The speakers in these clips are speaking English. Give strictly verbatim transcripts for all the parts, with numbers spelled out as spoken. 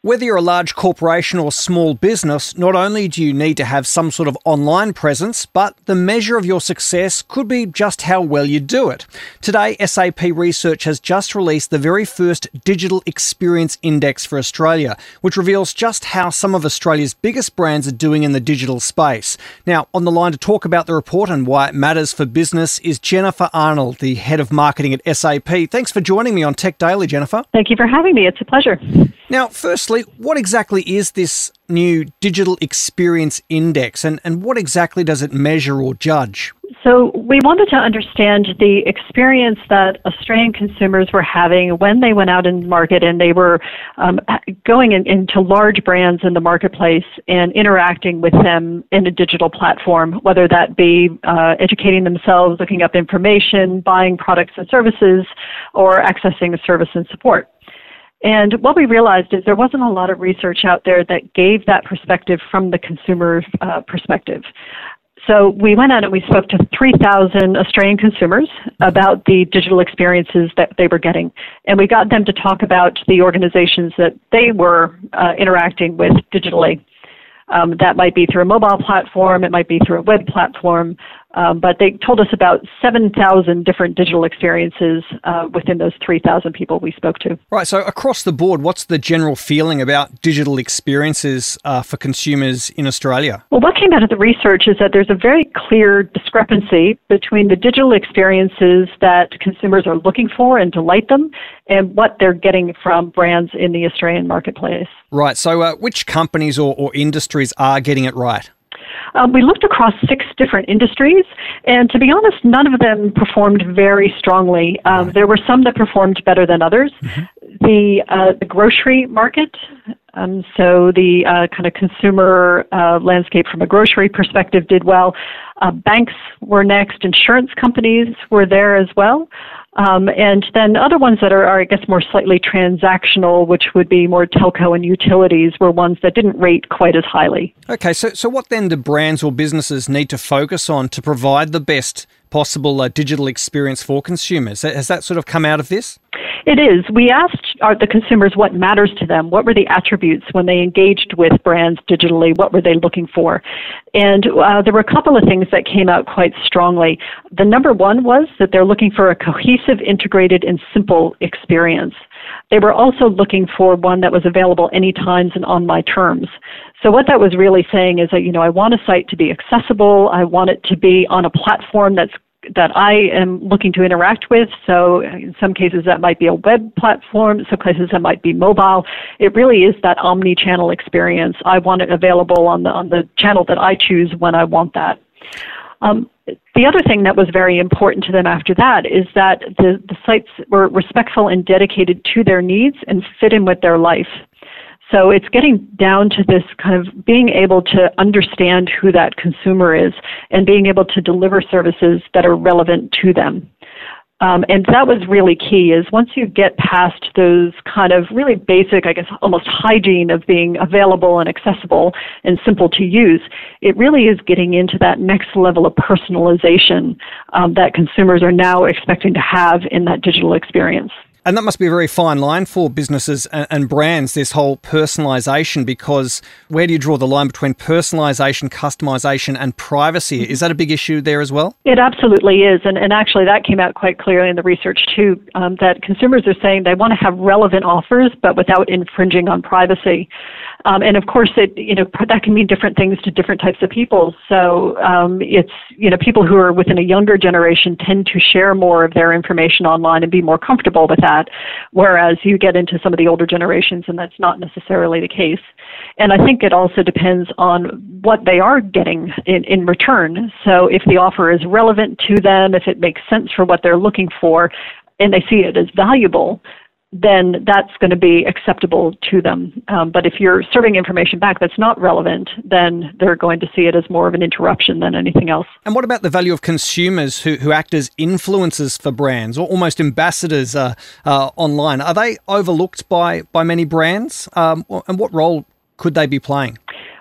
Whether you're a large corporation or small business, not only do you need to have some sort of online presence, but the measure of your success could be just how well you do it. Today, S A P Research has just released the very first Digital Experience Index for Australia, which reveals just how some of Australia's biggest brands are doing in the digital space. Now, on the line to talk about the report and why it matters for business is Jennifer Arnold, the Head of Marketing at S A P. Thanks for joining me on Tech Daily, Jennifer. Thank you for having me. It's a pleasure. Now, firstly, what exactly is this new Digital Experience Index, and, and what exactly does it measure or judge? So we wanted to understand the experience that Australian consumers were having when they went out in market and they were um, going in, into large brands in the marketplace and interacting with them in a digital platform, whether that be uh, educating themselves, looking up information, buying products and services, or accessing service and support. And what we realized is there wasn't a lot of research out there that gave that perspective from the consumer uh, perspective. So we went out and we spoke to three thousand Australian consumers about the digital experiences that they were getting. And we got them to talk about the organizations that they were uh, interacting with digitally. Um, that might be through a mobile platform, it might be through a web platform, um, but they told us about seven thousand different digital experiences uh, within those three thousand people we spoke to. Right, so across the board, what's the general feeling about digital experiences uh, for consumers in Australia? Well, what came out of the research is that there's a very clear discrepancy between the digital experiences that consumers are looking for and delight them and what they're getting from brands in the Australian marketplace. Right, so uh, which companies or, or industries are getting it right? Um, we looked across six different industries, and to be honest, none of them performed very strongly. Um, there were some that performed better than others. Mm-hmm. The uh, the grocery market, um, so the uh, kind of consumer uh, landscape from a grocery perspective did well. Uh, banks were next. Insurance companies were there as well. Um, and then other ones that are, are, I guess, more slightly transactional, which would be more telco and utilities, were ones that didn't rate quite as highly. Okay, so so what then do brands or businesses need to focus on to provide the best possible uh, digital experience for consumers? Has that sort of come out of this? It is. We asked our, the consumers what matters to them. What were the attributes when they engaged with brands digitally? What were they looking for? And uh, there were a couple of things that came out quite strongly. The number one was that they're looking for a cohesive, integrated, and simple experience. They were also looking for one that was available anytime and on my terms. So what that was really saying is that, you know, I want a site to be accessible. I want it to be on a platform that's that I am looking to interact with. So in some cases that might be a web platform, some cases that might be mobile. It really is that omni-channel experience. I want it available on the on the channel that I choose when I want that. Um, the other thing that was very important to them after that is that the, the sites were respectful and dedicated to their needs and fit in with their life. So it's getting down to this kind of being able to understand who that consumer is and being able to deliver services that are relevant to them. Um, and that was really key, is once you get past those kind of really basic, I guess, almost hygiene of being available and accessible and simple to use, it really is getting into that next level of personalization um, that consumers are now expecting to have in that digital experience. And that must be a very fine line for businesses and, and brands, this whole personalisation, because where do you draw the line between personalisation, customisation and privacy? Is that a big issue there as well? It absolutely is. And, and actually that came out quite clearly in the research too, um, that consumers are saying they want to have relevant offers, but without infringing on privacy. Um, and of course, it, you know, that can mean different things to different types of people. So um, it's, you know, people who are within a younger generation tend to share more of their information online and be more comfortable with that, whereas you get into some of the older generations and that's not necessarily the case. And I think it also depends on what they are getting in, in return. So if the offer is relevant to them, if it makes sense for what they're looking for, and they see it as valuable, then that's going to be acceptable to them. Um, but if you're serving information back that's not relevant, then they're going to see it as more of an interruption than anything else. And what about the value of consumers who, who act as influencers for brands or almost ambassadors uh, uh, online? Are they overlooked by, by many brands? Um, and what role could they be playing?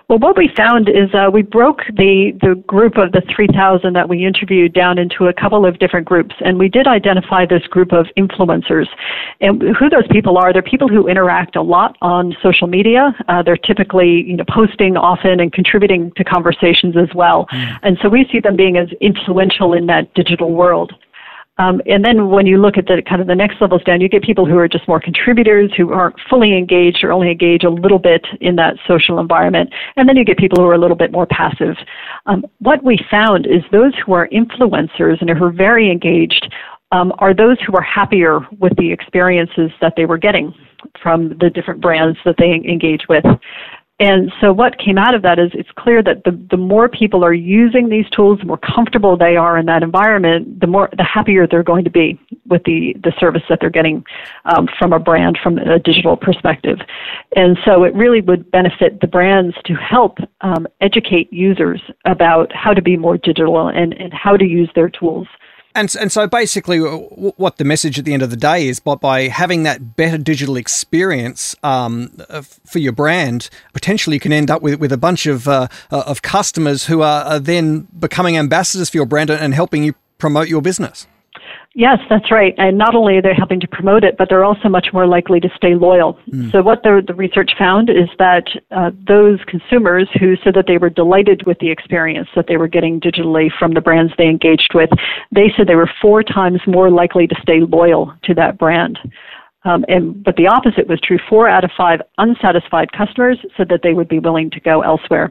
Well, what we found is uh, we broke the, the group of the three thousand that we interviewed down into a couple of different groups, and we did identify this group of influencers. And who those people are, they're people who interact a lot on social media. Uh, they're typically, you know, posting often and contributing to conversations as well. Mm. And so we see them being as influential in that digital world. Um, and then when you look at the kind of the next levels down, you get people who are just more contributors, who aren't fully engaged or only engage a little bit in that social environment. And then you get people who are a little bit more passive. Um, what we found is those who are influencers and who are very engaged um, are those who are happier with the experiences that they were getting from the different brands that they engage with. And so what came out of that is it's clear that the, the more people are using these tools, the more comfortable they are in that environment, the more the happier they're going to be with the, the service that they're getting um, from a brand from a digital perspective. And so it really would benefit the brands to help um, educate users about how to be more digital and, and how to use their tools. And, and so basically what the message at the end of the day is, by, by having that better digital experience um, for your brand, potentially you can end up with, with a bunch of uh, of customers who are, are then becoming ambassadors for your brand and helping you promote your business. Yes, that's right. And not only are they helping to promote it, but they're also much more likely to stay loyal. Mm. So what the, the research found is that uh, those consumers who said that they were delighted with the experience that they were getting digitally from the brands they engaged with, they said they were four times more likely to stay loyal to that brand. Um, and but the opposite was true. Four out of five unsatisfied customers said that they would be willing to go elsewhere.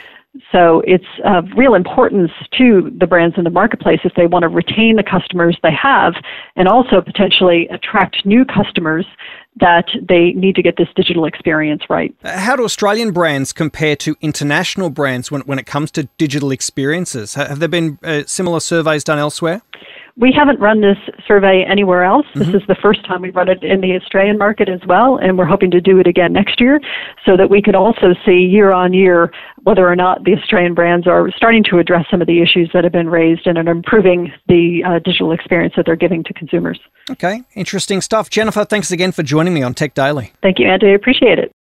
So it's of real importance to the brands in the marketplace if they want to retain the customers they have and also potentially attract new customers that they need to get this digital experience right. How do Australian brands compare to international brands when, when it comes to digital experiences? Have there been uh, similar surveys done elsewhere? We haven't run this survey anywhere else. Mm-hmm. This is the first time we've run it in the Australian market as well, and we're hoping to do it again next year so that we can also see year on year whether or not the Australian brands are starting to address some of the issues that have been raised and are improving the uh, digital experience that they're giving to consumers. Okay, interesting stuff. Jennifer, thanks again for joining me on Tech Daily. Thank you, Andy. I appreciate it.